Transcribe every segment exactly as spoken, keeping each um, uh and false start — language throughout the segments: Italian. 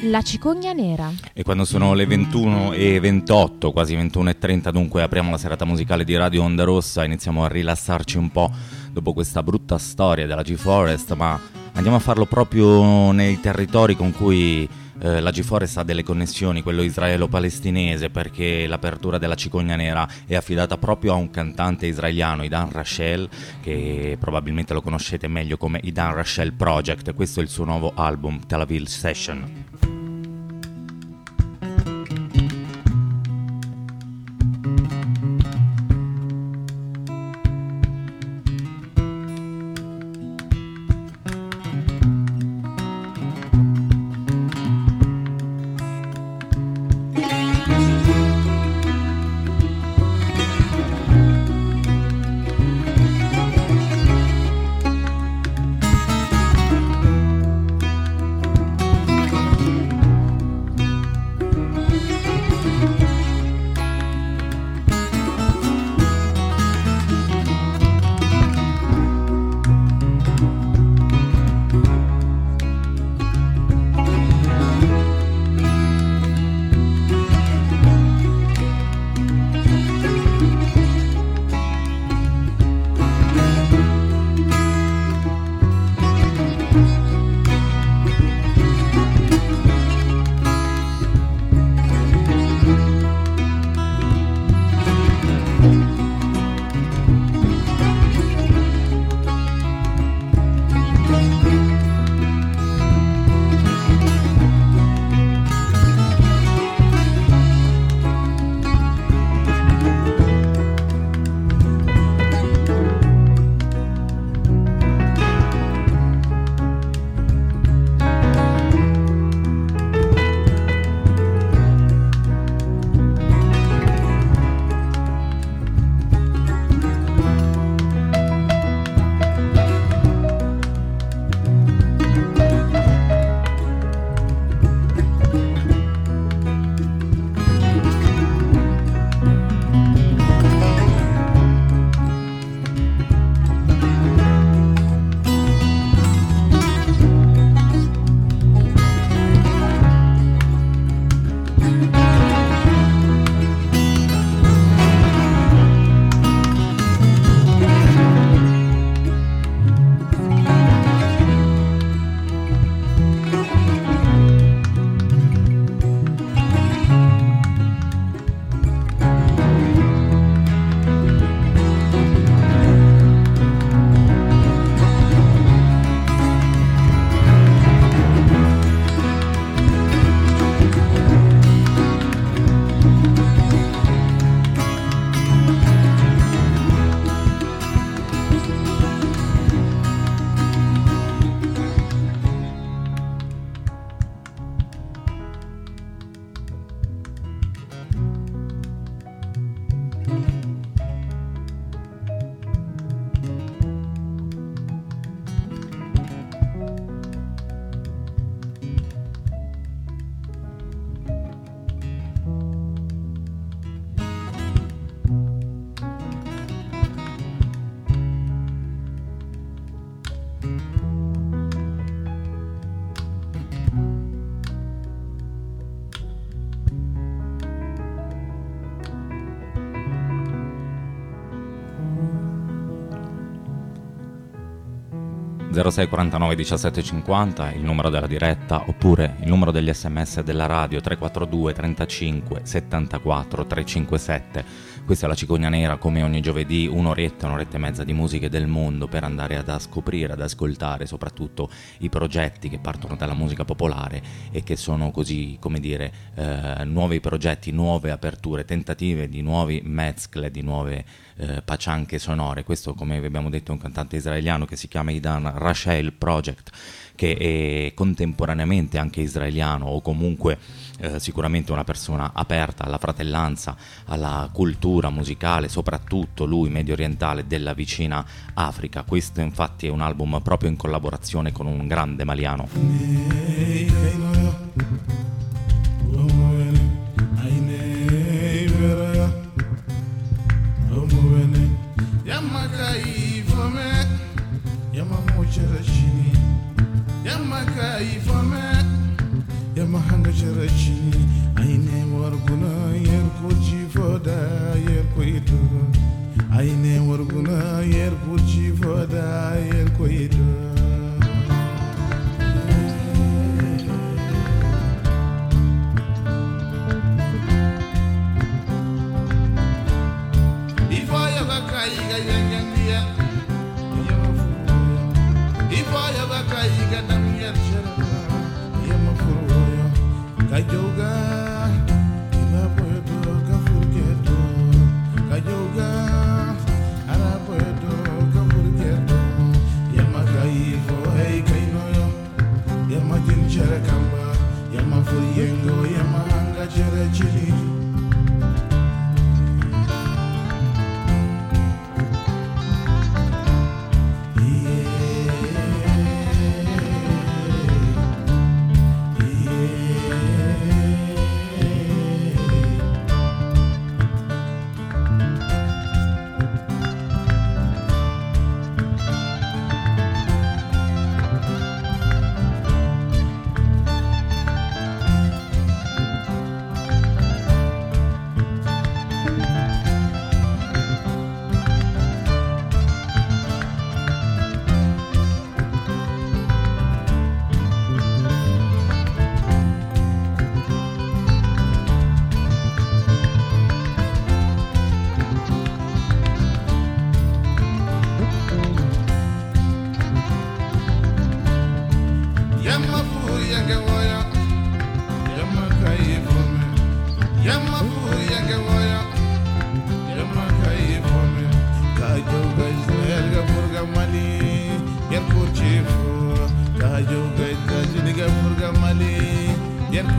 La cicogna nera. E quando sono le ventuno e ventotto, quasi ventuno e trenta, dunque apriamo la serata musicale di Radio Onda Rossa, iniziamo a rilassarci un po' dopo questa brutta storia della G-Forest, ma andiamo a farlo proprio nei territori con cui eh, la G-Forest ha delle connessioni, quello israelo-palestinese, perché l'apertura della cicogna nera è affidata proprio a un cantante israeliano, Idan Rachel, che probabilmente lo conoscete meglio come Idan Rachel Project. Questo è il suo nuovo album, Tel Aviv Session. zero sei quarantanove diciassette cinquanta, il numero della diretta, oppure il numero degli sms della radio tre quattro due trentacinque settantaquattro trecentocinquantasette. Questa è la Cicogna Nera, come ogni giovedì, un'oretta, un'oretta e mezza di musiche del mondo per andare ad scoprire, ad ascoltare soprattutto i progetti che partono dalla musica popolare e che sono così, come dire, eh, nuovi progetti, nuove aperture, tentative di nuovi mescle, di nuove eh, pacianche sonore. Questo, come vi abbiamo detto, è un cantante israeliano che si chiama Idan Rachel Project, che è contemporaneamente anche israeliano, o comunque eh, sicuramente una persona aperta alla fratellanza, alla cultura musicale, soprattutto lui medio orientale, della vicina Africa. Questo infatti è un album proprio in collaborazione con un grande maliano. Yama kai fame, yama hanga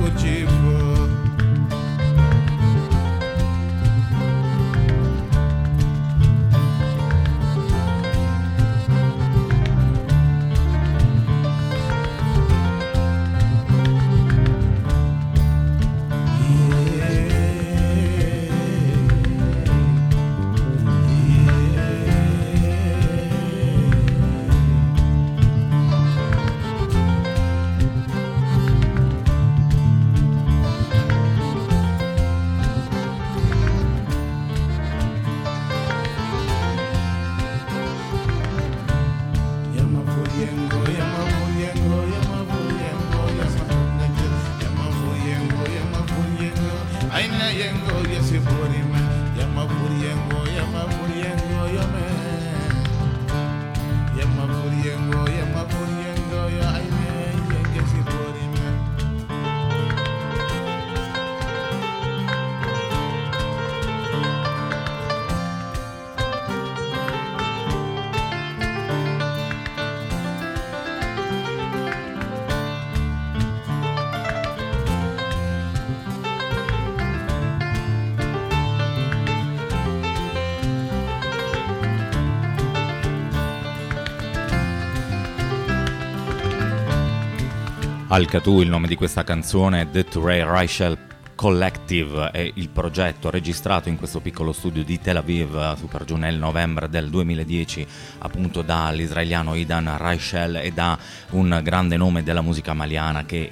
Al-Katu, il nome di questa canzone, The Ray Rachel Collective è il progetto registrato in questo piccolo studio di Tel Aviv, super giù nel novembre del duemiladieci, appunto dall'israeliano Idan Rachel e da un grande nome della musica maliana che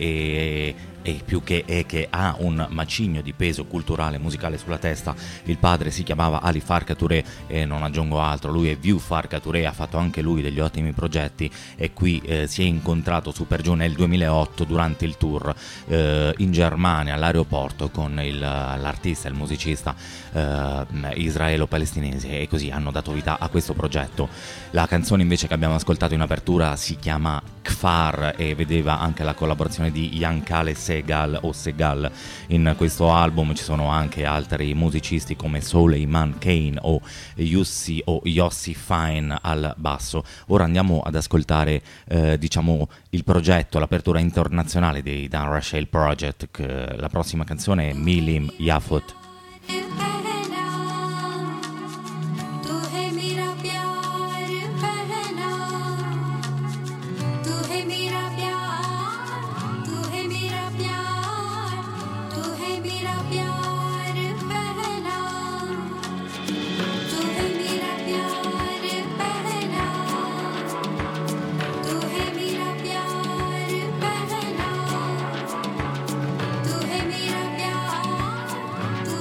è e più che è che ha un macigno di peso culturale e musicale sulla testa. Il padre si chiamava Ali Farka Touré e non aggiungo altro, lui è View Farka Touré, ha fatto anche lui degli ottimi progetti e qui eh, si è incontrato su per giù nel duemilaotto durante il tour eh, in Germania all'aeroporto con il, l'artista, il musicista eh, israelo-palestinese, e così hanno dato vita a questo progetto. La canzone invece che abbiamo ascoltato in apertura si chiama Kfar e vedeva anche la collaborazione di Yankale Segal o Segal. In questo album ci sono anche altri musicisti come Soleiman Kane o Yussi o Yossi Fine al basso. Ora andiamo ad ascoltare eh, diciamo il progetto, l'apertura internazionale dei Dan Rachel Project, che la prossima canzone è Milim Yafot. तू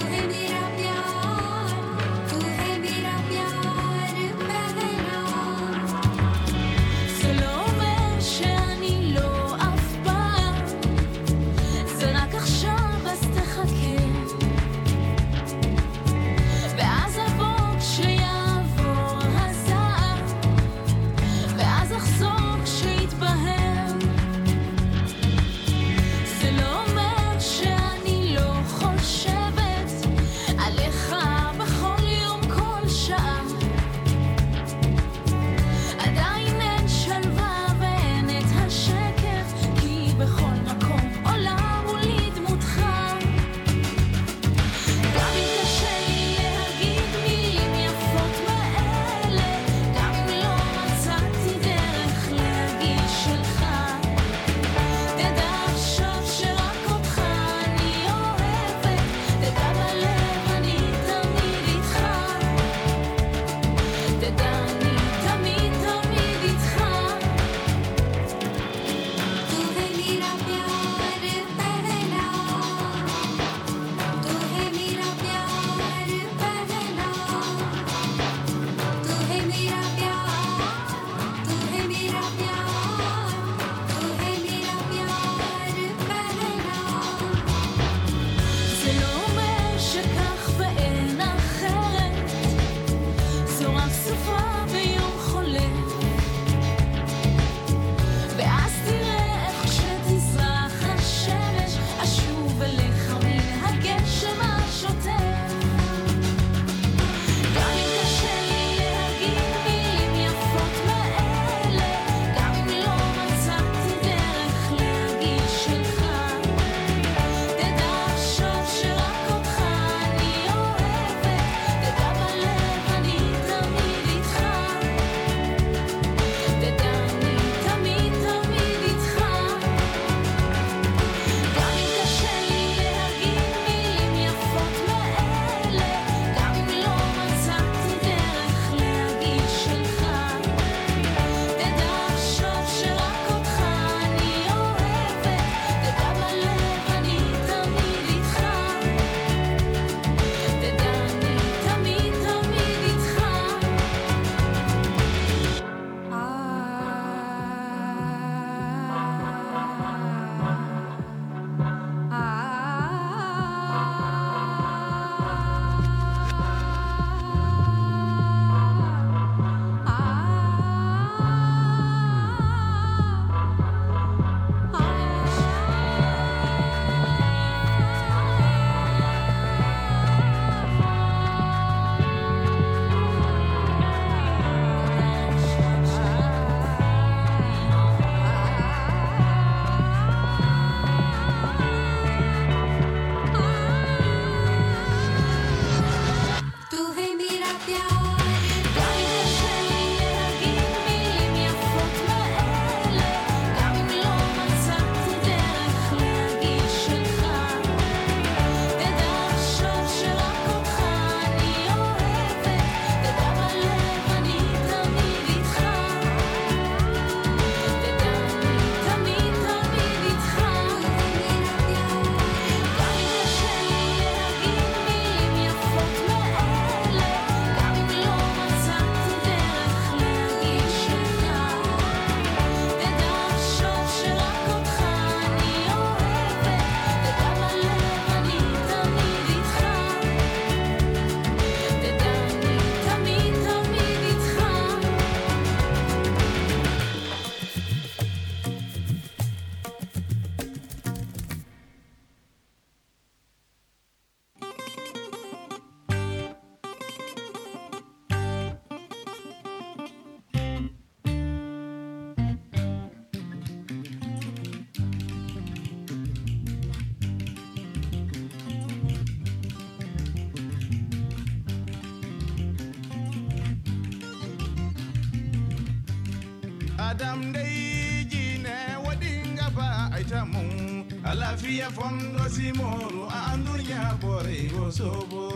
Adam dey jine wadinga ba aitamu alafia fondo simoro andunya bore gosobo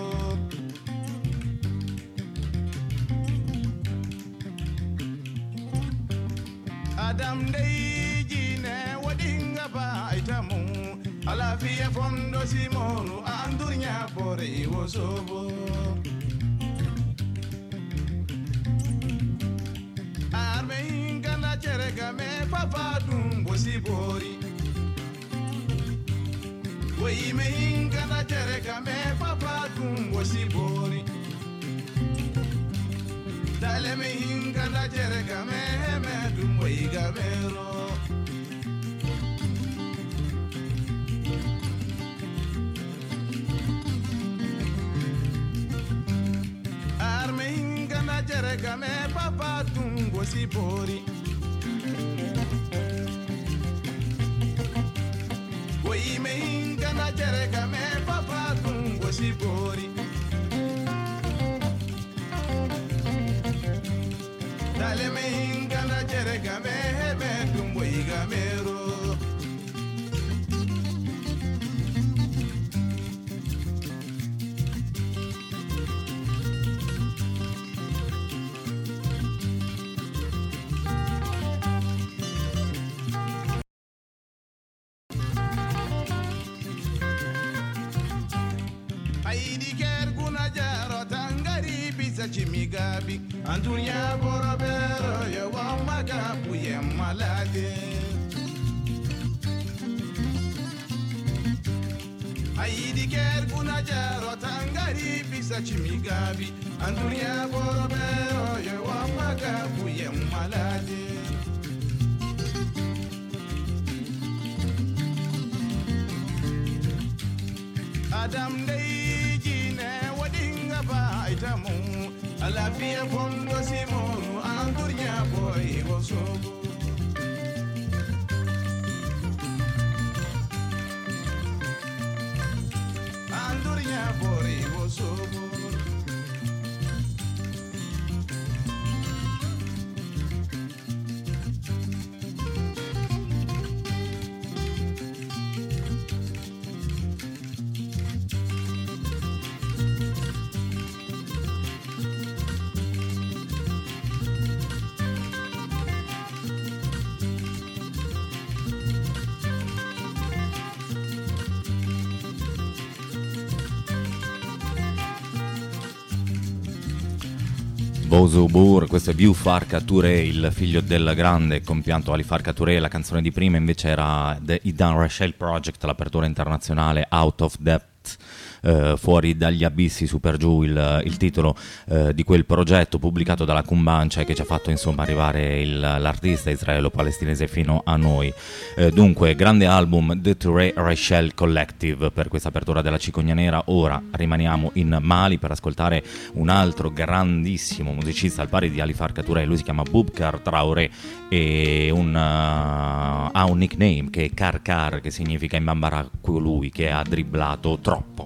Adam dey jine wadinga ba aitamu alafia fondo simoro andunya bore gosobo Cherega me papa dum bosibori Wei me hinga na cherega me papa dum bosibori Dale me hinga na cherega me me dum wei gamero Arme hinga na cherega me papa dum bosibori Wei me hinga na cherega me papa tungo sibori Dale me hinga na cherega me me tungo igamero Chimigabi Antunya Borabero ya wamagapu ye malade Aidi ker kuna jaro tangari bisa chimigabi Antunya Borabero ya wamagapu ye malade Adam dey jine wadinga ba itamu Alafia fondo simoro andunya boy gosobo Andunya boy gosobo Bosubur, questo è Vieux Farka Touré, il figlio del grande compianto Ali Farka Touré. La canzone di prima invece era The Idan Rachel Project, l'apertura internazionale Out of Depth, eh, fuori dagli abissi, su per giù, il, il titolo eh, di quel progetto pubblicato dalla Cumbancia, che ci ha fatto insomma arrivare il, l'artista israelo-palestinese fino a noi. Eh, dunque, grande album The Touré Rachel Collective per questa apertura della Cicogna Nera. Ora rimaniamo in Mali per ascoltare un altro grandissimo musicista al pari di Ali Farka Touré. Lui si chiama Boubacar Traoré e un, uh, ha un nickname che è Karkar, che significa in bambara colui che ha dribblato troppo.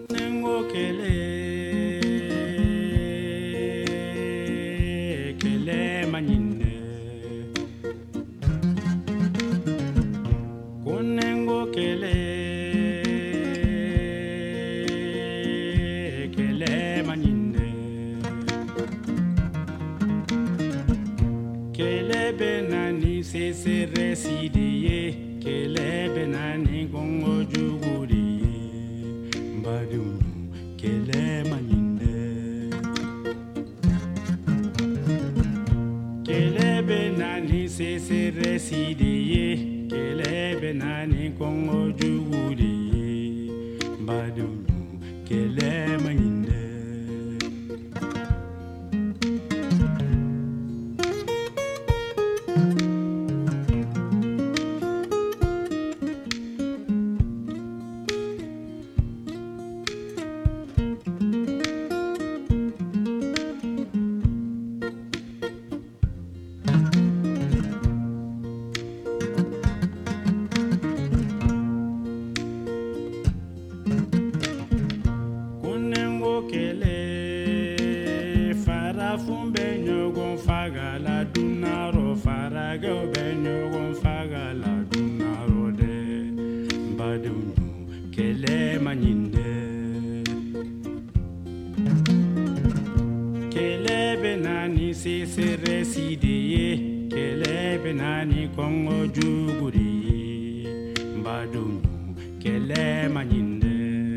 Se reside que le benani gongo juguri badum que le maninde que le benani se se reside que le benani gongo juguri badum que le maninde nani sese residi kelebe nani kongo juguri mbadunu kele manyinde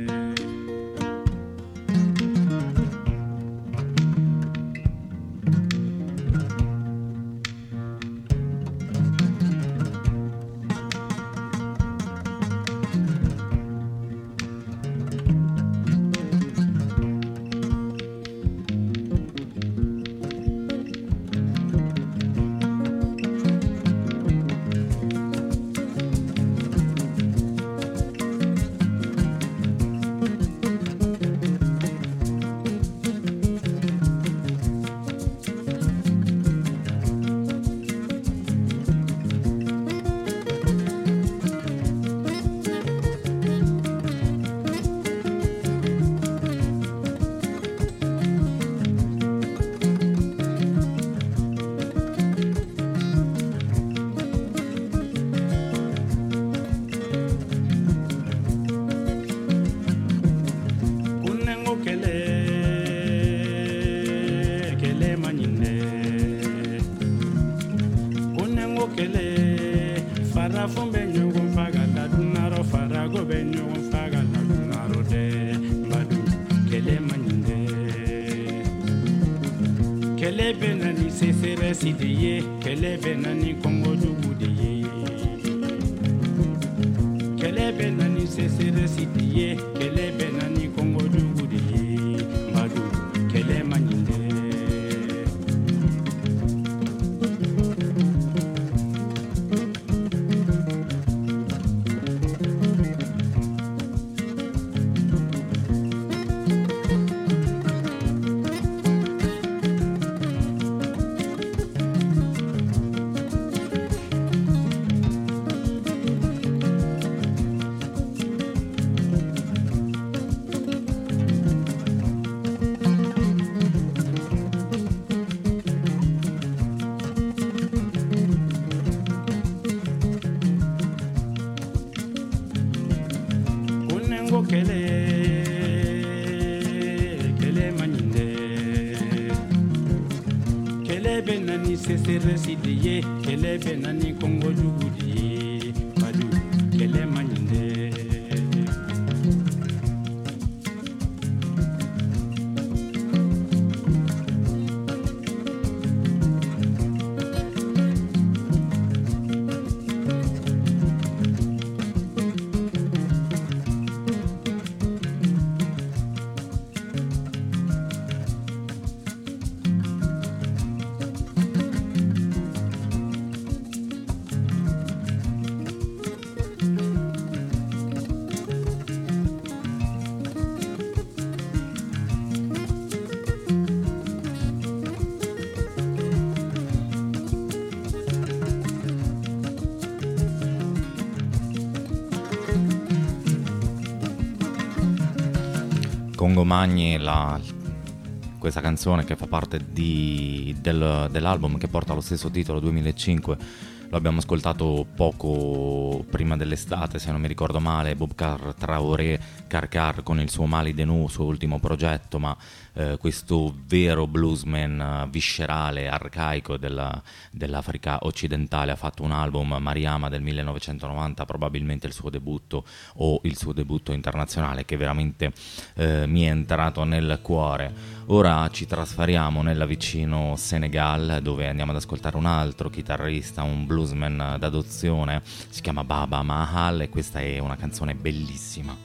Congo Magni, la, questa canzone che fa parte di, del, dell'album che porta lo stesso titolo, duemilacinque, lo abbiamo ascoltato poco prima dell'estate, se non mi ricordo male, Boubacar Traoré Karkar con il suo Mali Denou, suo ultimo progetto, ma eh, questo vero bluesman uh, viscerale, arcaico della, dell'Africa occidentale ha fatto un album, Mariama del millenovecentonovanta, probabilmente il suo debutto o il suo debutto internazionale, che veramente eh, mi è entrato nel cuore. Ora ci trasferiamo nella vicino Senegal, dove andiamo ad ascoltare un altro chitarrista, un bluesman d'adozione, si chiama Baba Mahal, e questa è una canzone bellissima.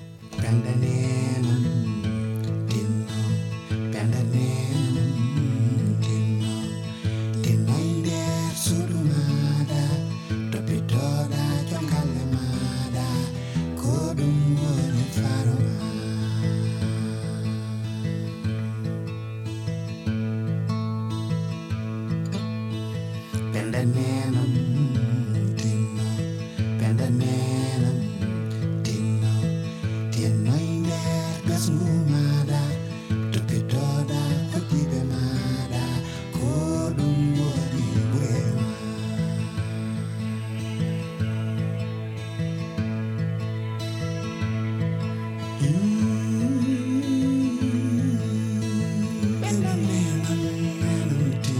Melody.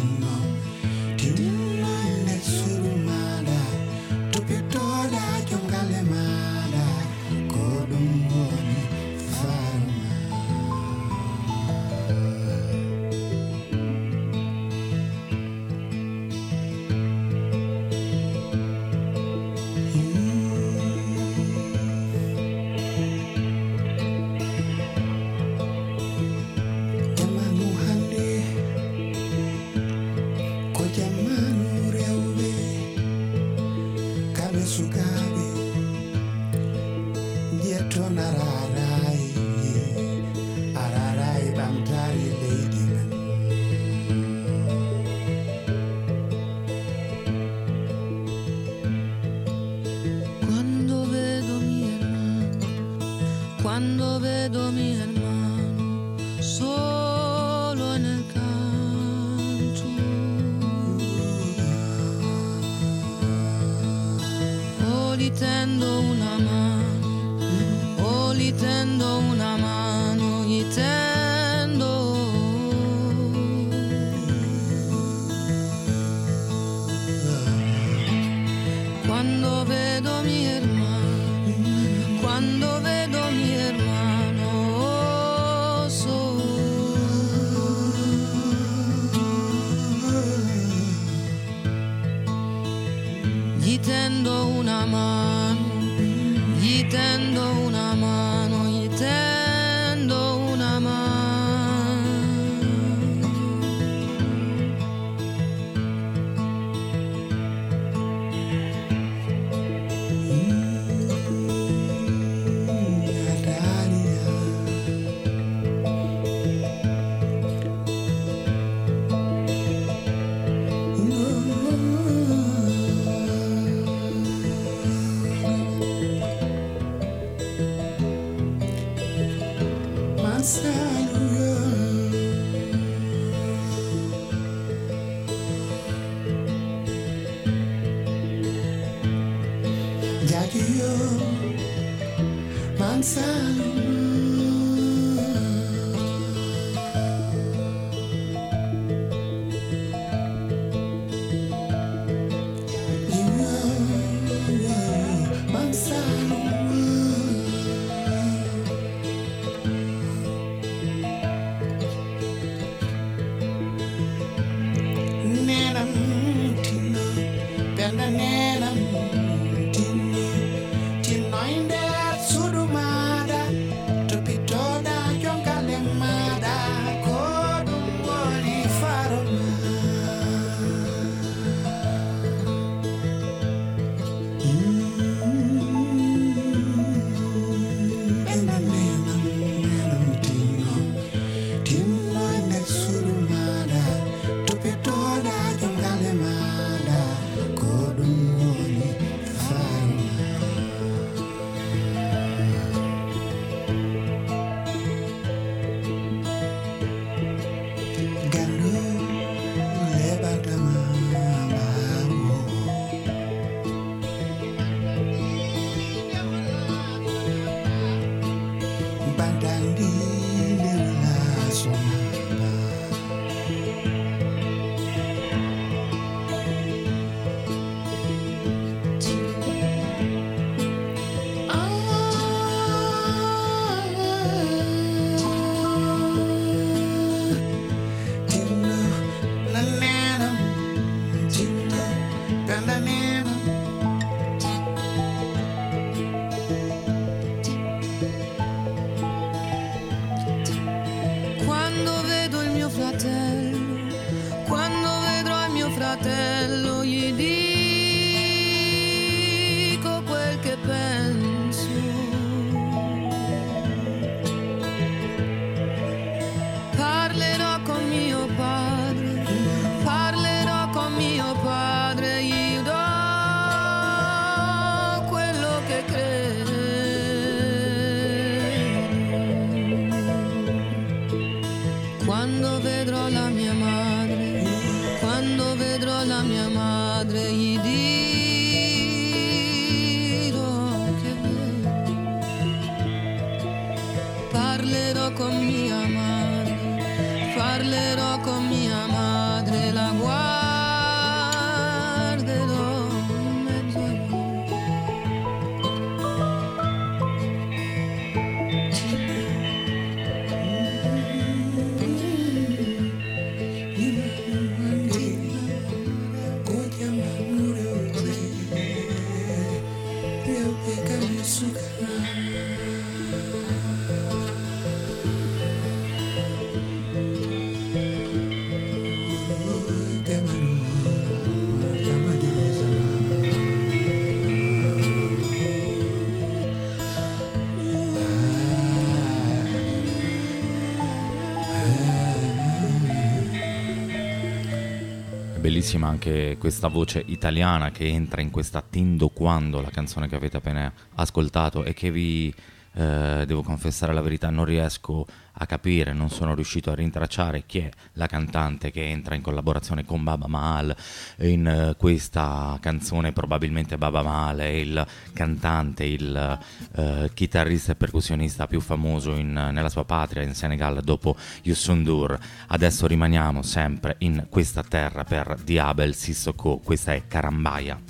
Bellissima anche questa voce italiana che entra in questa Tindo Quando, la canzone che avete appena ascoltato e che vi eh, devo confessare la verità, non riesco a capire, non sono riuscito a rintracciare chi è la cantante che entra in collaborazione con Baaba Maal in uh, questa canzone. Probabilmente Baaba Maal è il cantante, il uh, chitarrista e percussionista più famoso in, nella sua patria, in Senegal, dopo Youssou N'Dour. Adesso rimaniamo sempre in questa terra per Diabel Sissoko, questa è Karambaya.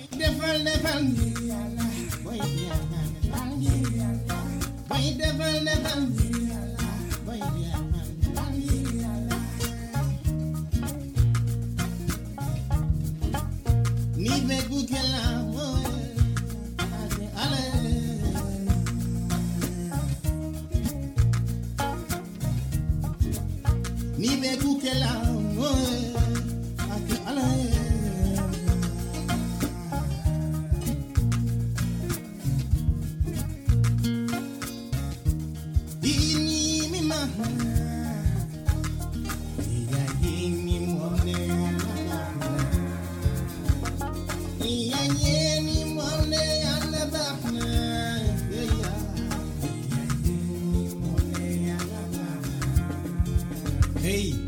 Ni be gukela ale ni be gukela ale ini mi ma ya ini mo ne Hey.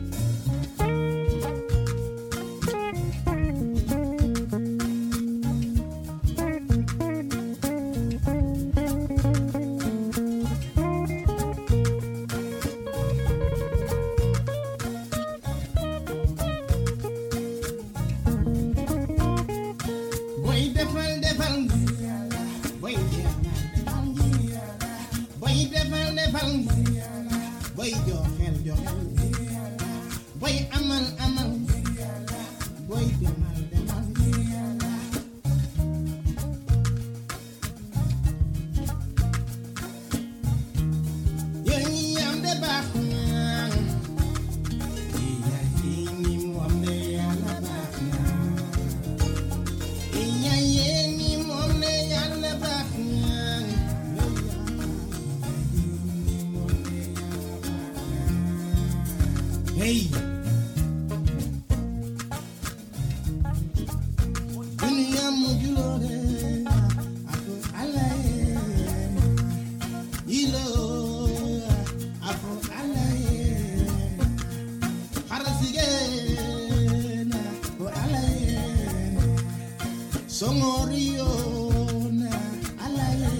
Hey. Dunia mujulore aku alai ilo aku alai harasige na aku alai songorio na alai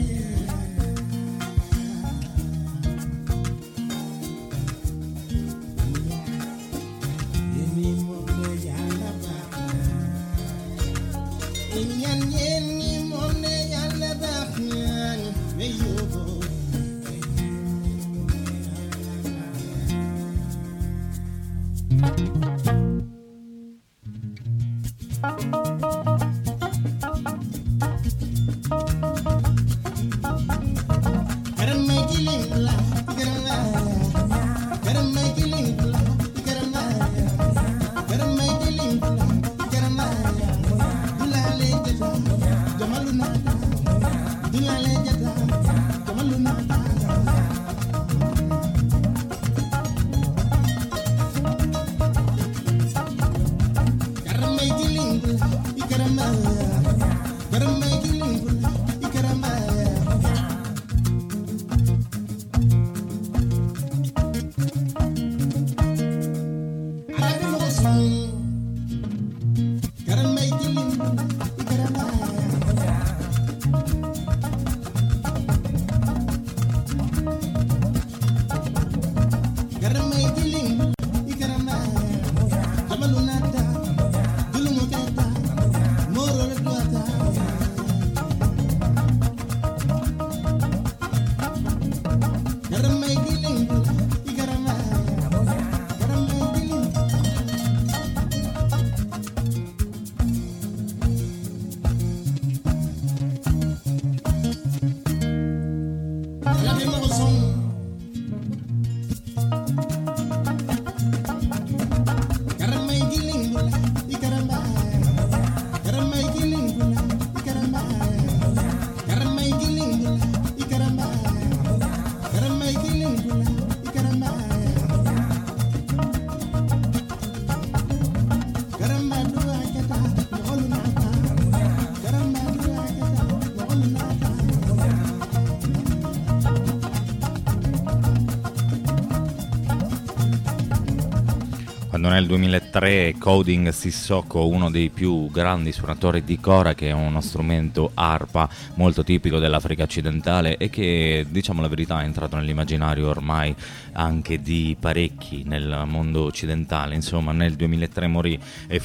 Nel duemilatré Coding Sissoko, uno dei più grandi suonatori di kora, che è uno strumento arpa molto tipico dell'Africa occidentale e che, diciamo la verità, è entrato nell'immaginario ormai anche di parecchi nel mondo occidentale. Insomma, nel duemilatré morì e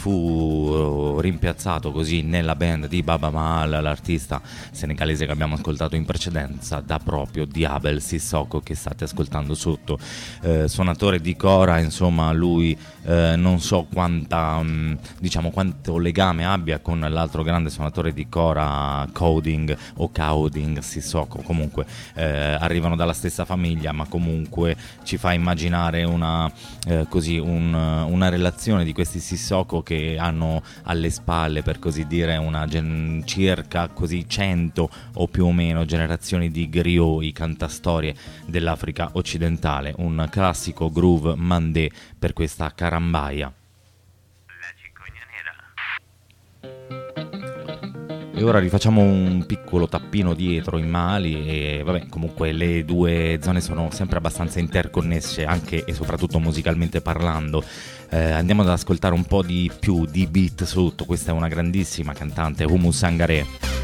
fu rimpiazzato così nella band di Baba Maal, l'artista senegalese che abbiamo ascoltato in precedenza, da proprio Diabel Sissoko, che state ascoltando sotto. Eh, suonatore di kora, insomma, lui eh, non so quanta mh, diciamo quanto legame abbia con l'altro grande suonatore di kora, Coding o Coding Sissoko. Comunque eh, arrivano dalla stessa famiglia, ma comunque ci fa immaginare una eh, così un, una relazione di questi Sissoko che hanno alle spalle, per così dire, una gen- circa così cento o più o meno generazioni di griot, i cantastorie dell'Africa occidentale. Un classico groove mandé per questa carambaia. La cicogna nera. E ora rifacciamo un piccolo tappino dietro in Mali e vabbè, comunque le due zone sono sempre abbastanza interconnesse anche e soprattutto musicalmente parlando. Eh, andiamo ad ascoltare un po' di più di beat sotto. Questa è una grandissima cantante, Oumou Sangaré.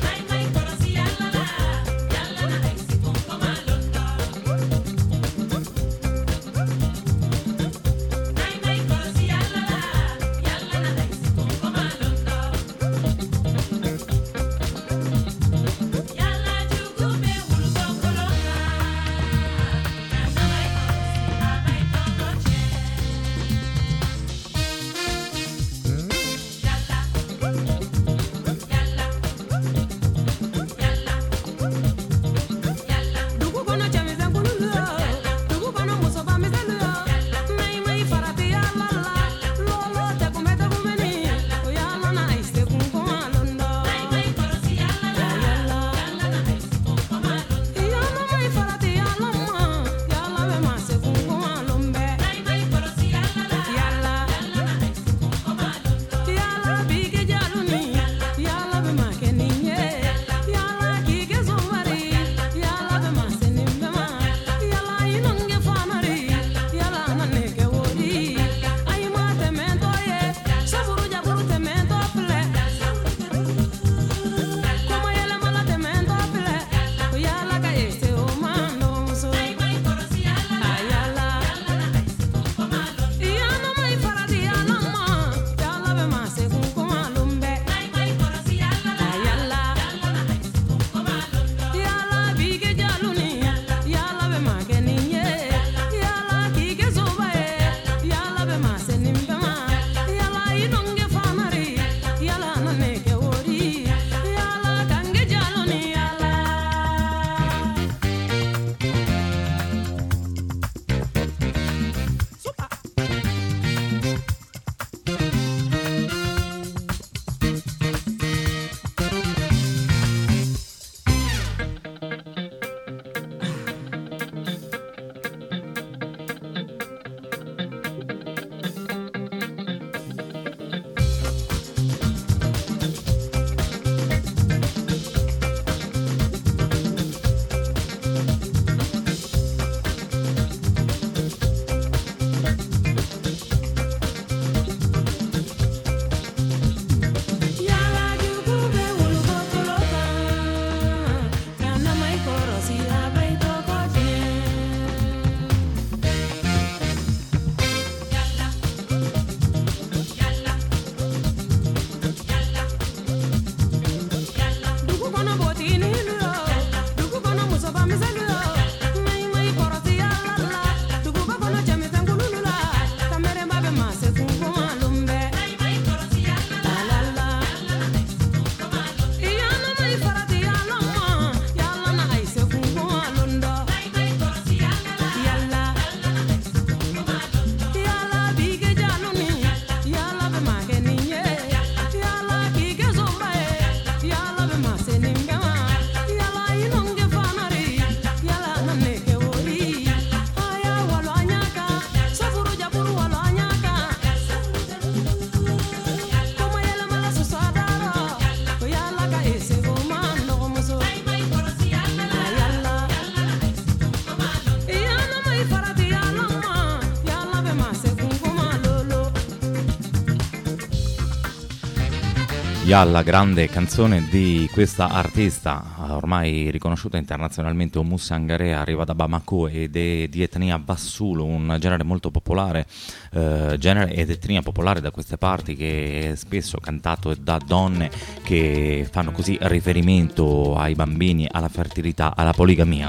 La grande canzone di questa artista ormai riconosciuta internazionalmente, Oumou Sangaré, arriva da Bamako ed è di etnia Bassoulou, un genere molto popolare, eh, genere ed etnia popolare da queste parti, che è spesso cantato da donne che fanno così riferimento ai bambini, alla fertilità, alla poligamia.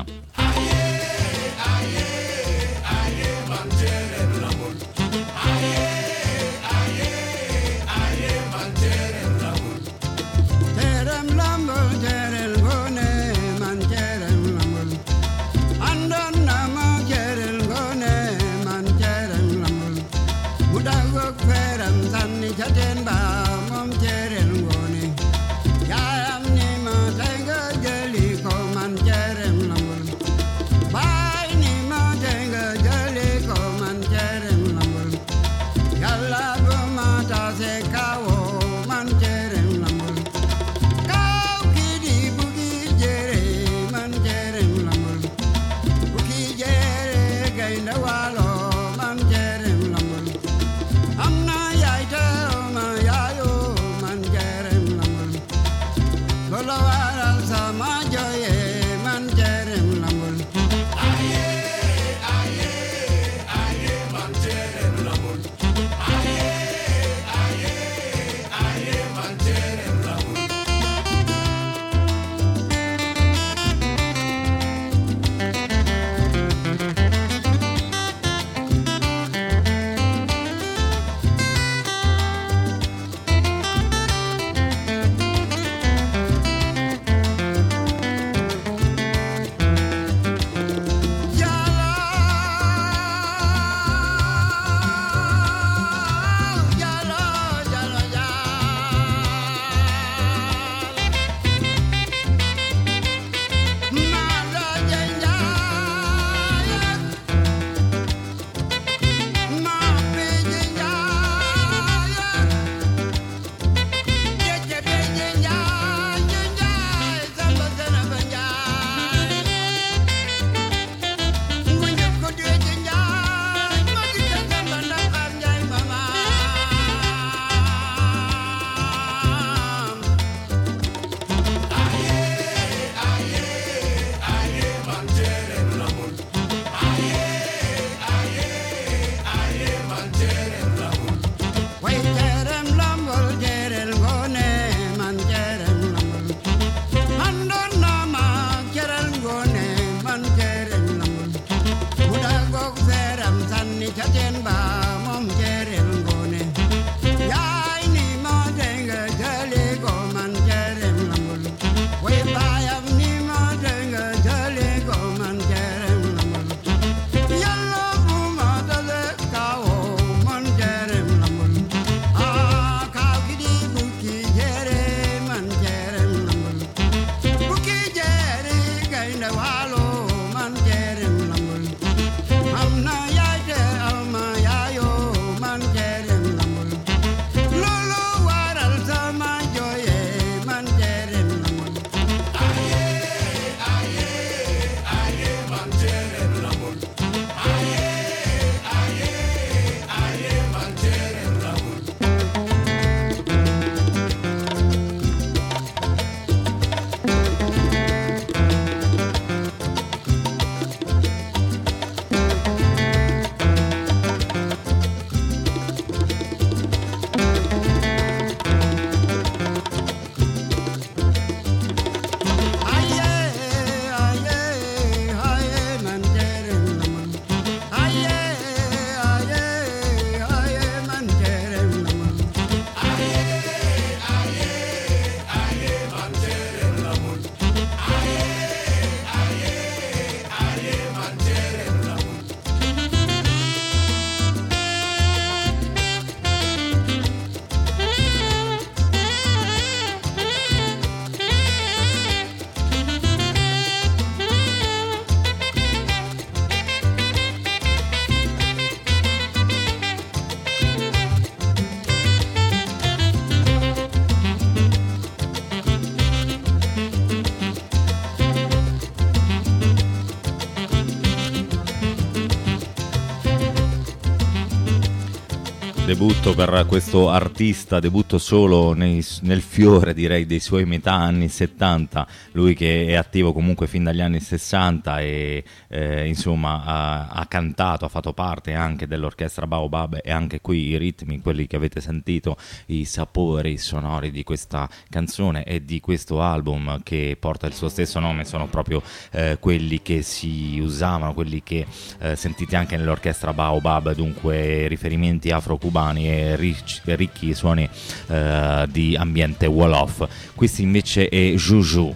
Debutto per questo artista, debutto solo nei, nel fiore direi dei suoi metà anni settanta, lui che è attivo comunque fin dagli anni sessanta e eh, insomma ha, ha cantato, ha fatto parte anche dell'orchestra Baobab, e anche qui i ritmi, quelli che avete sentito, i sapori sonori di questa canzone e di questo album che porta il suo stesso nome sono proprio eh, quelli che si usavano, quelli che eh, sentite anche nell'orchestra Baobab, dunque riferimenti afro-cubani e ricchi, ricchi suoni uh, di ambiente Wolof. Questo invece è Juju.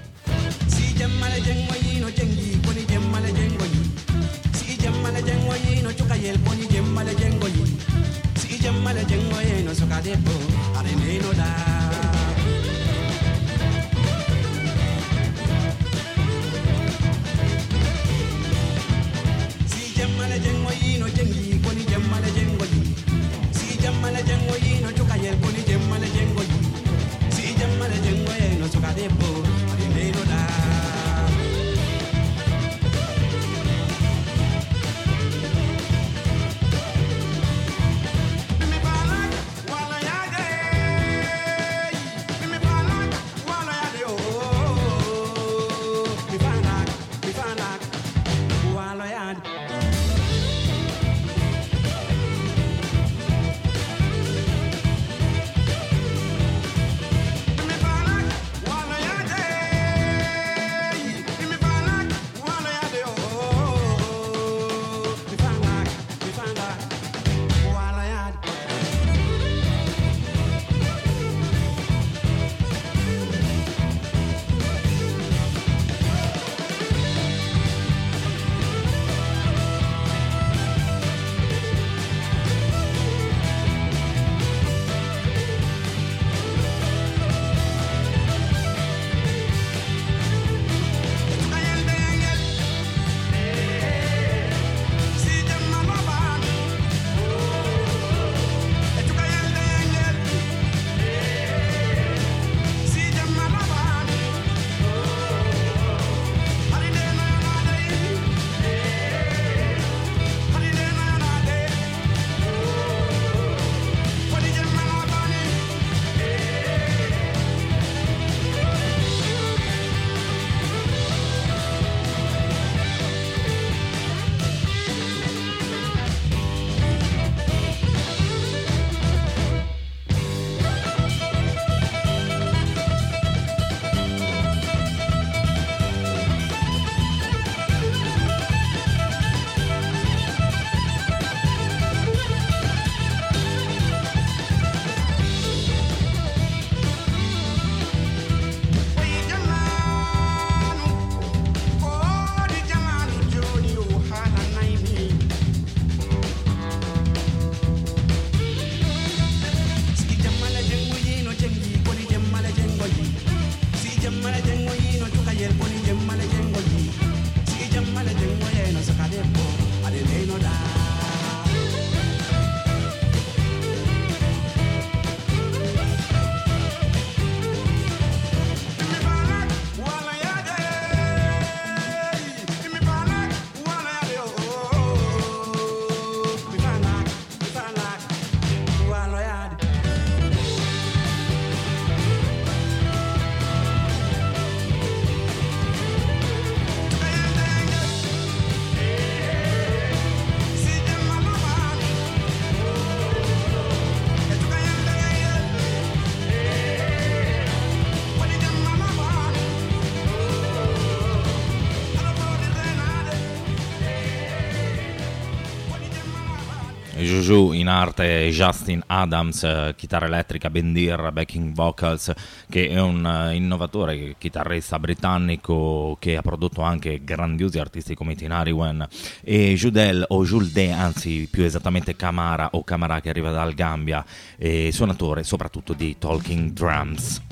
Juju, in arte Justin Adams, eh, chitarra elettrica, Bendir, backing vocals, che è un uh, innovatore chitarrista britannico che ha prodotto anche grandiosi artisti come Tina Wen, e Judel o Julde, anzi più esattamente Camara o Camara, che arriva dal Gambia, e suonatore soprattutto di talking drums.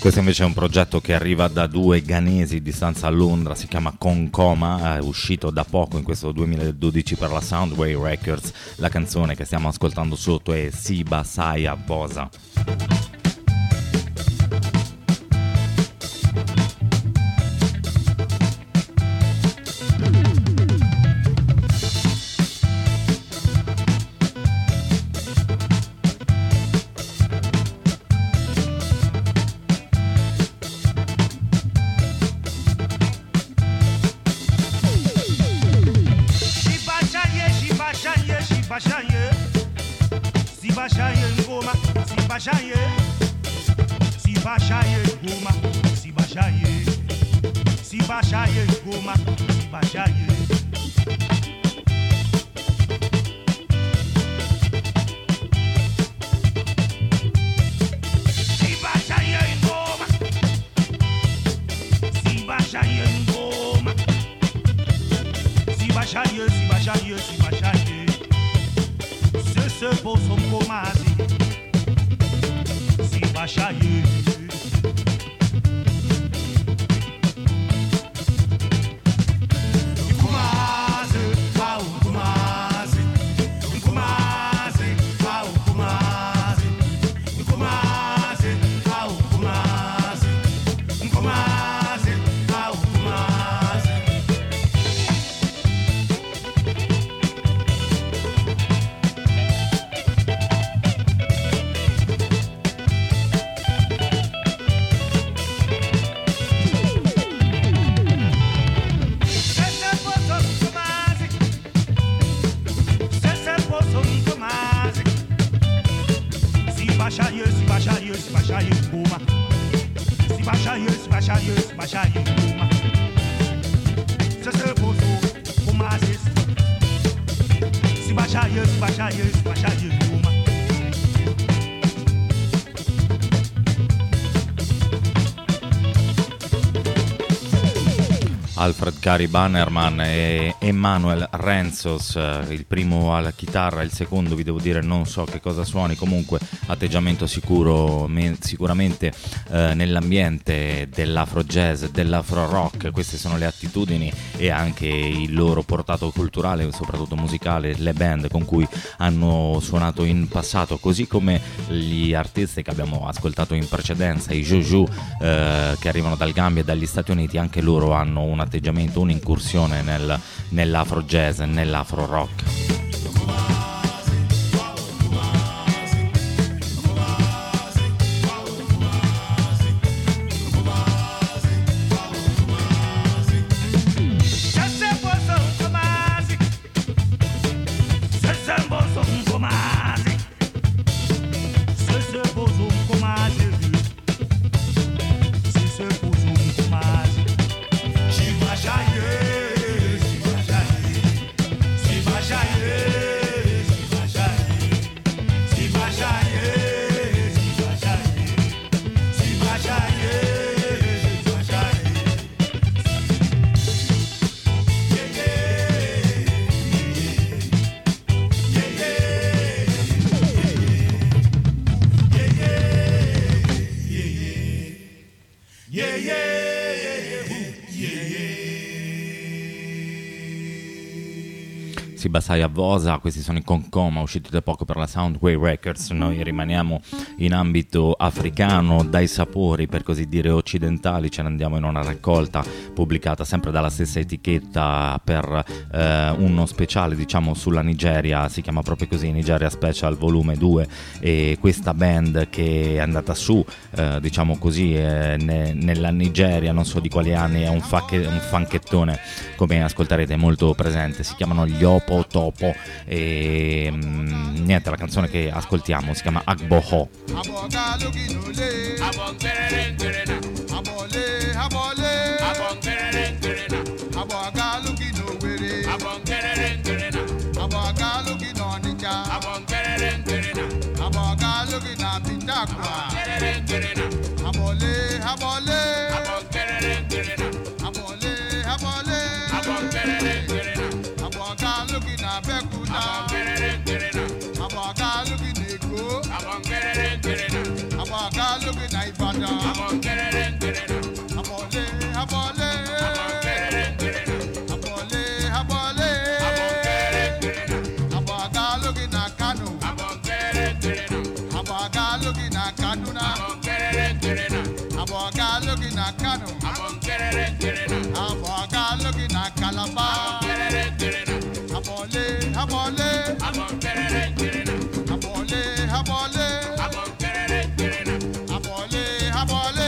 Questo invece è un progetto che arriva da due ghanesi di stanza a Londra, si chiama Concoma, è uscito da poco in questo duemiladodici per la Soundwave Records. La canzone che stiamo ascoltando sotto è Siba Saya Bosa. Alfred Gary Bannerman e Emanuel Renzos, il primo alla chitarra, il secondo vi devo dire non so che cosa suoni, comunque atteggiamento sicuro, me, sicuramente eh, nell'ambiente dell'afro jazz, dell'afro rock. Queste sono le attitudini e anche il loro portato culturale, soprattutto musicale, le band con cui hanno suonato in passato, così come gli artisti che abbiamo ascoltato in precedenza, i Juju eh, che arrivano dal Gambia e dagli Stati Uniti. Anche loro hanno un atteggiamento, un'incursione nel, nell'afro jazz, nell'afro rock. Basaya Vosa, questi sono i Concoma, usciti da poco per la Soundwave Records. Noi rimaniamo in ambito africano, dai sapori per così dire occidentali, ce ne andiamo in una raccolta pubblicata sempre dalla stessa etichetta per eh, uno speciale diciamo sulla Nigeria, si chiama proprio così, Nigeria Special Volume due, e questa band che è andata su eh, diciamo così eh, ne, nella Nigeria, non so di quali anni, è un, facche, un funkettone come ascolterete molto presente, si chiamano gli Opo Topo e mh, niente, la canzone che ascoltiamo si chiama Agboho. Abanga looking at Ibadan. Abon kereren kerena. Abole, abole. Abon kereren kerena. Abole, abole. Abon kereren kerena. Abaga looking at Kano. Abon kereren kerena. Abaga looking at Kaduna. Abon kereren kerena. Abaga looking at Kano. Abon kereren kerena. Abaga looking at Calabar. Abon kereren kerena. Abole, abole. Abon kereren kerena. Abole, abole. Abon kereren kerena. Abole, abole.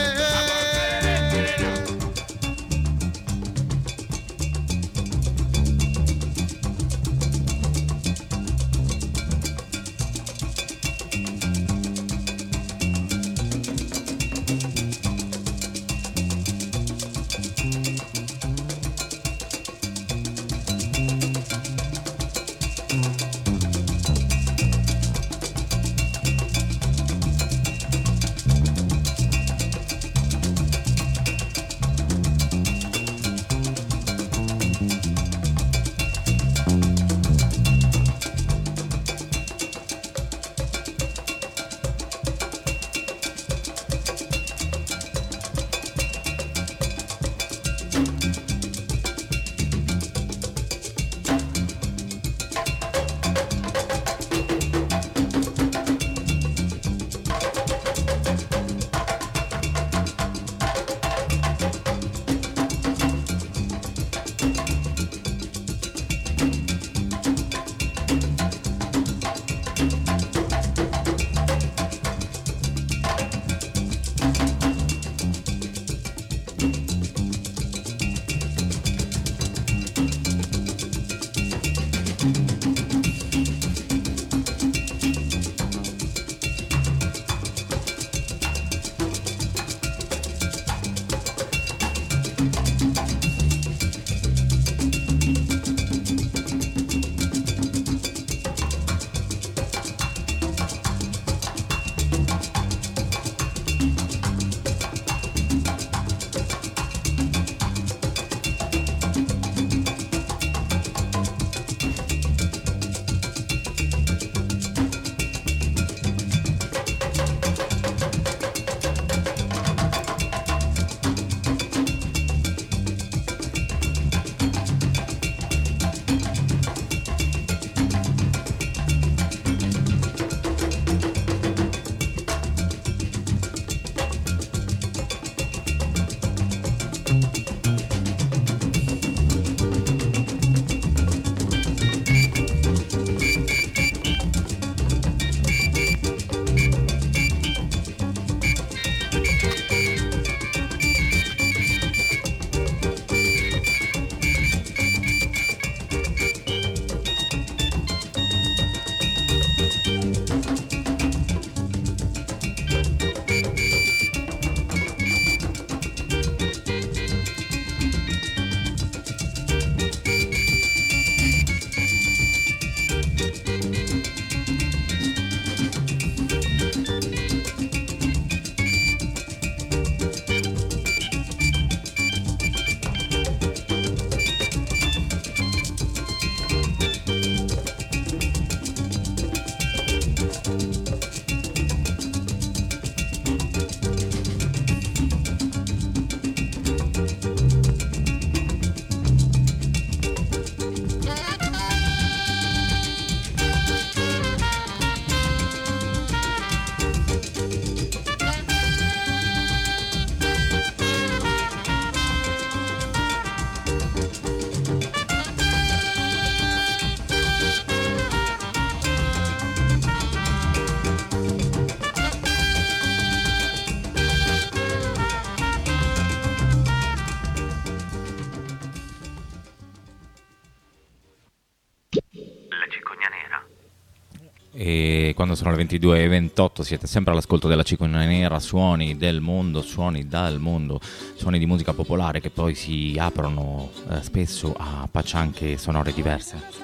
E quando sono le ventidue e ventotto siete sempre all'ascolto della Cicogna Nera, suoni del mondo, suoni dal mondo, suoni di musica popolare che poi si aprono eh, spesso a paccianche sonore diverse.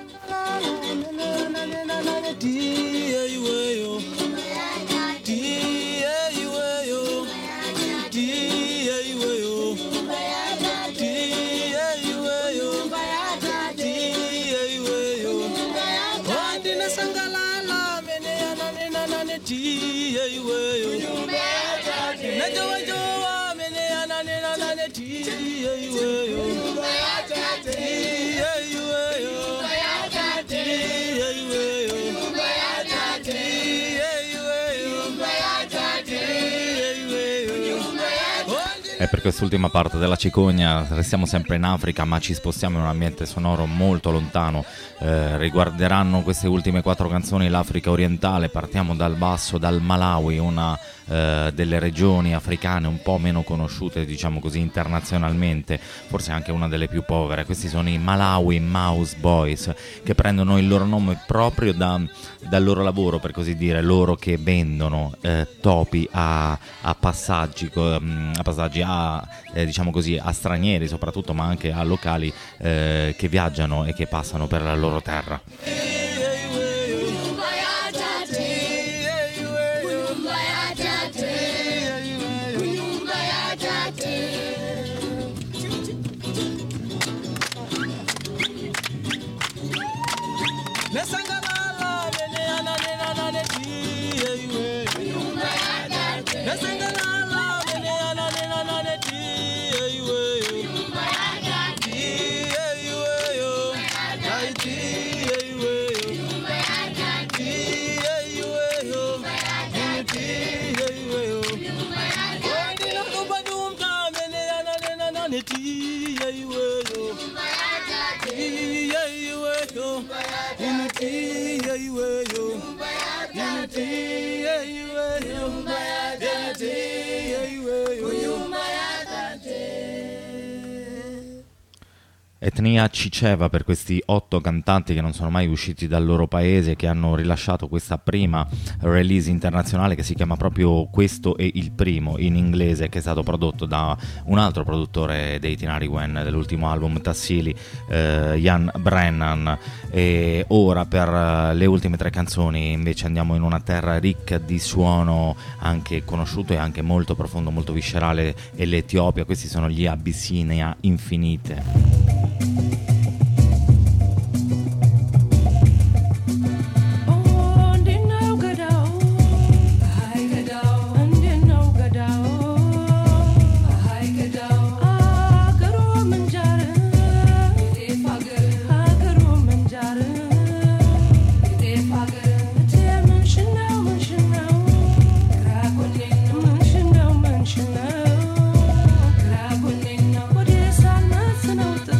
E per quest'ultima parte della cicogna restiamo sempre in Africa, ma ci spostiamo in un ambiente sonoro molto lontano. Eh, riguarderanno queste ultime quattro canzoni l'Africa orientale. Partiamo dal basso, dal Malawi, una eh, delle regioni africane un po' meno conosciute, diciamo così, internazionalmente, forse anche una delle più povere. Questi sono i Malawi Mouse Boys, che prendono il loro nome proprio da, dal loro lavoro, per così dire, loro che vendono eh, topi a, a passaggi, a passaggi a eh, diciamo così, a stranieri soprattutto, ma anche a locali eh, che viaggiano e che passano per la loro terra. Etnia Ciceva per questi otto cantanti che non sono mai usciti dal loro paese, che hanno rilasciato questa prima release internazionale che si chiama proprio Questo è il primo, in inglese, che è stato prodotto da un altro produttore dei Tinari Wen dell'ultimo album Tassili, eh, Jan Brennan. E ora per le ultime tre canzoni invece andiamo in una terra ricca di suono anche conosciuto e anche molto profondo, molto viscerale, è l'Etiopia. Questi sono gli Abyssinia Infinite. Know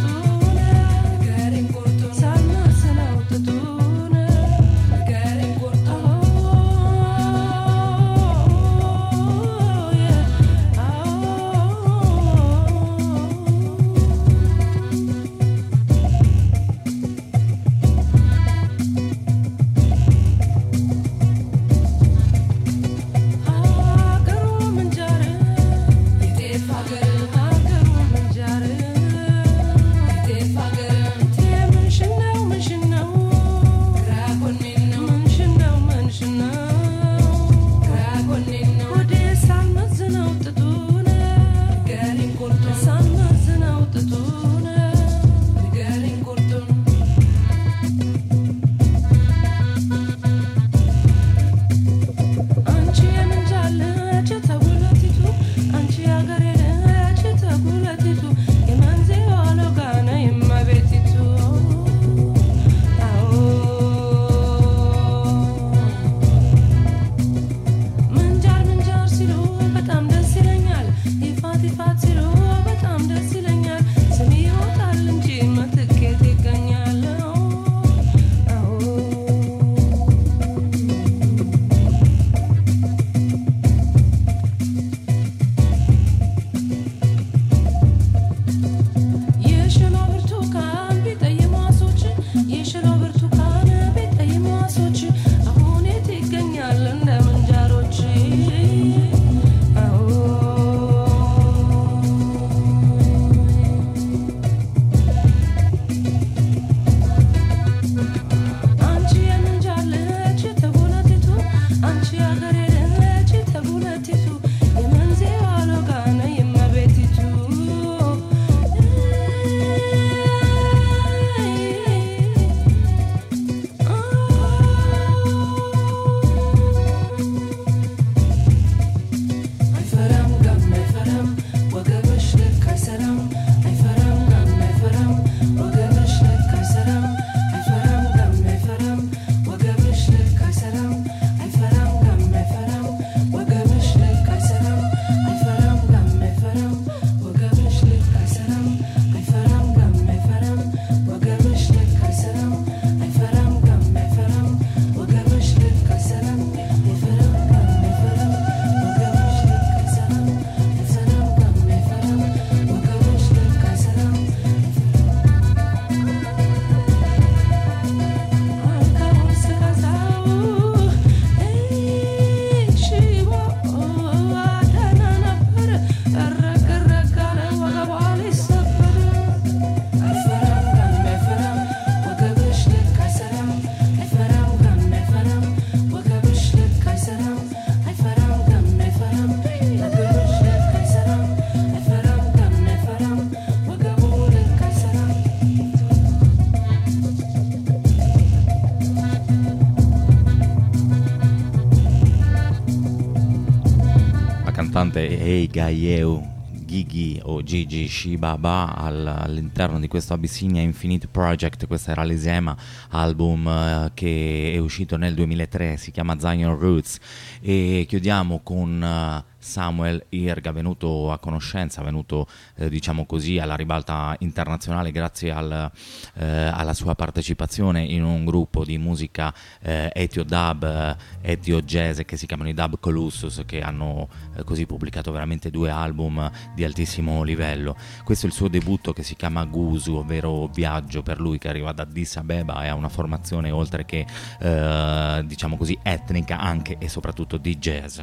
cantante Hey Gayeu Gigi o Gigi Shibaba all- all'interno di questo Abyssinia Infinite Project. Questo era l'Isema, album uh, che è uscito nel duemilatré, si chiama Zion Roots. E chiudiamo con uh, Samuel Irga, venuto a conoscenza, venuto eh, diciamo così alla ribalta internazionale grazie al, eh, alla sua partecipazione in un gruppo di musica eh, Etio Dub, eh, Etio Jazz, che si chiamano i Dub Colossus, che hanno eh, così pubblicato veramente due album di altissimo livello. Questo è il suo debutto, che si chiama Guzu, ovvero Viaggio, per lui che arriva da Addis Abeba e ha una formazione oltre che eh, diciamo così etnica, anche e soprattutto di jazz.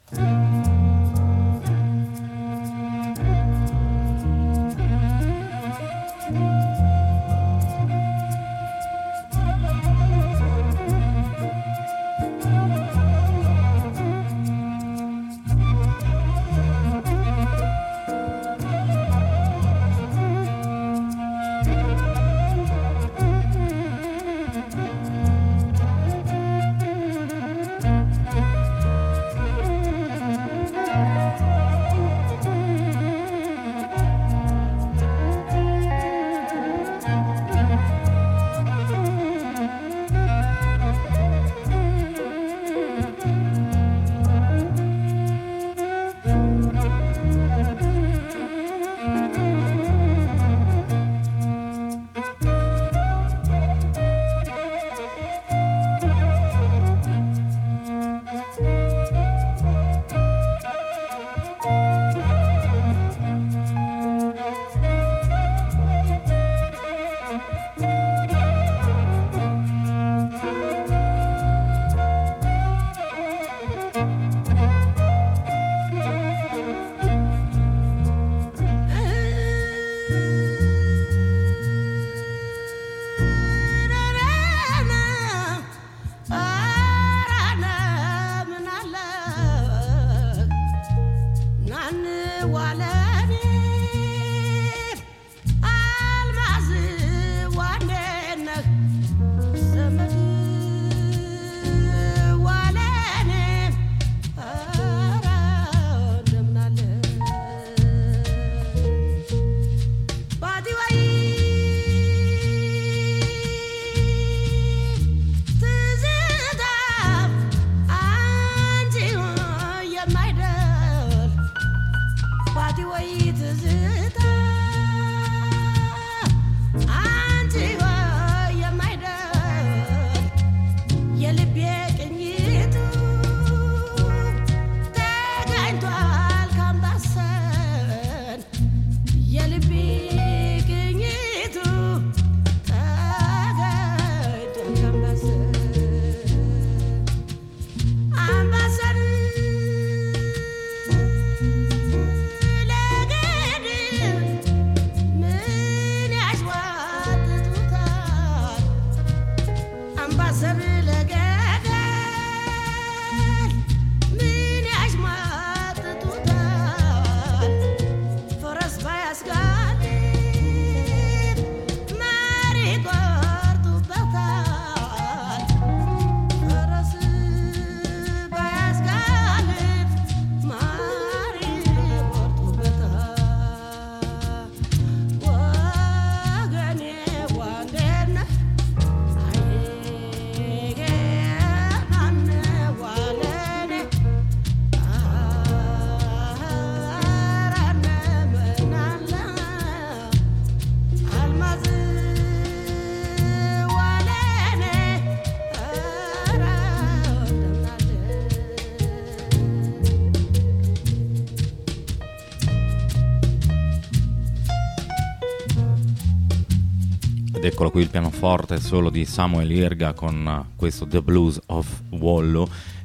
Ed eccolo qui il pianoforte solo di Samuel Irga con questo The Blues of Wollo.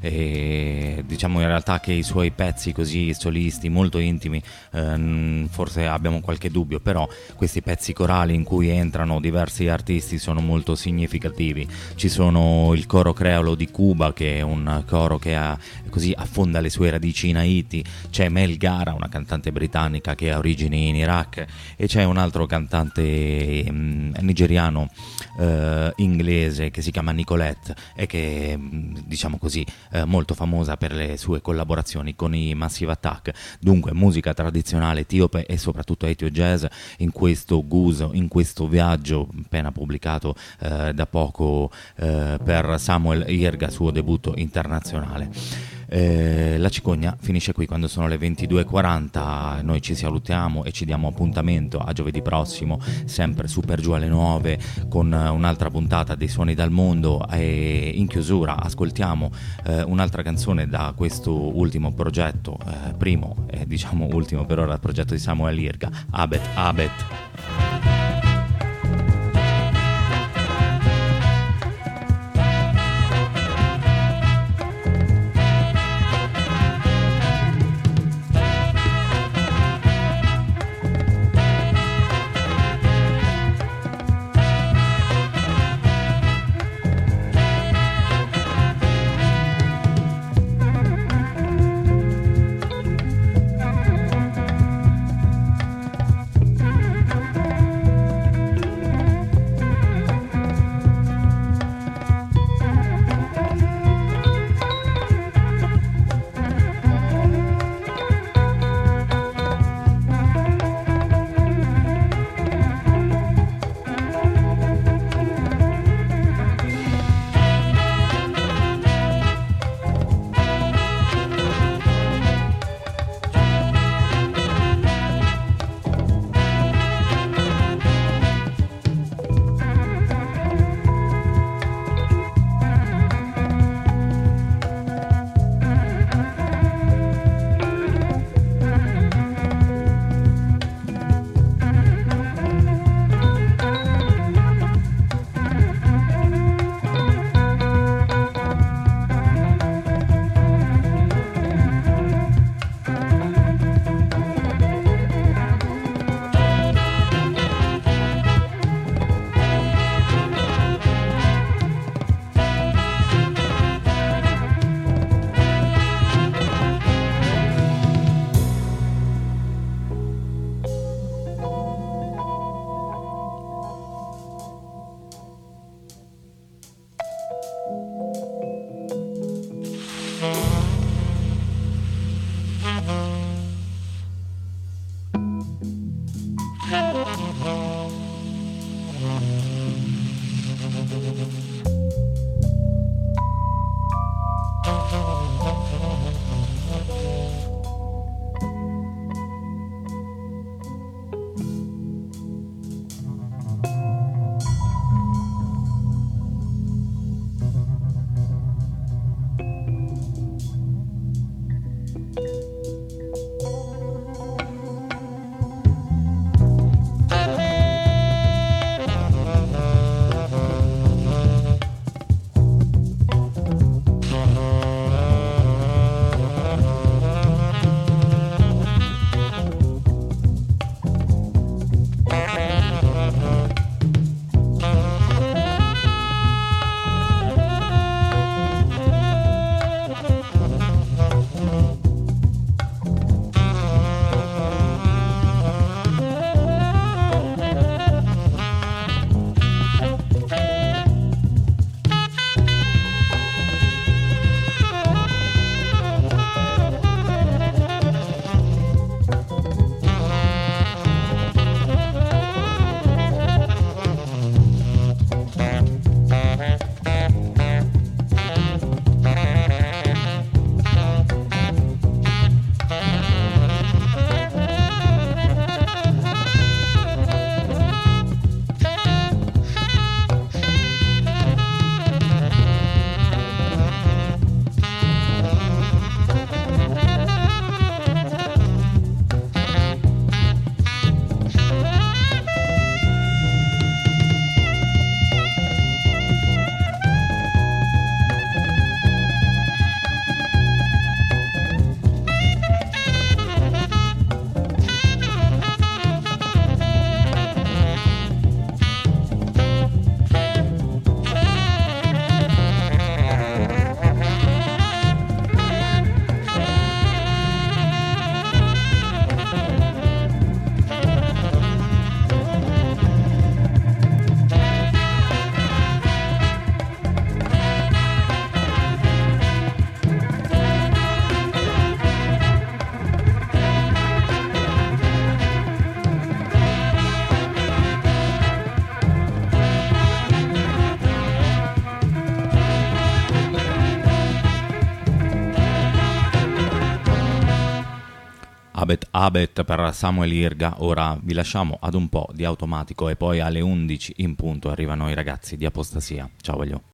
E diciamo in realtà che i suoi pezzi così solisti, molto intimi, ehm, forse abbiamo qualche dubbio, però questi pezzi corali in cui entrano diversi artisti sono molto significativi. Ci sono il coro creolo di Cuba, che è un coro che ha, così affonda le sue radici in Haiti, c'è Mel Gara, una cantante britannica che ha origini in Iraq, e c'è un altro cantante mh, nigeriano eh, inglese che si chiama Nicolette e che mh, diciamo così eh, molto famosa per le sue collaborazioni con i Massive Attack. Dunque musica tradizionale etiope e soprattutto etio jazz in questo Guso, in questo viaggio appena pubblicato eh, da poco eh, per Samuel Irga, suo debutto internazionale. Eh, la cicogna finisce qui quando sono le ventidue e quaranta. Noi ci salutiamo e ci diamo appuntamento a giovedì prossimo, sempre super giù alle nove, con un'altra puntata dei Suoni dal Mondo. E in chiusura ascoltiamo eh, un'altra canzone da questo ultimo progetto, eh, primo e diciamo ultimo per ora, il progetto di Samuel Irga, Abet Abet. Thank Abet per Samuel Irga. Ora vi lasciamo ad un po' di Automatico e poi alle undici in punto arrivano i ragazzi di Apostasia. Ciao voglio.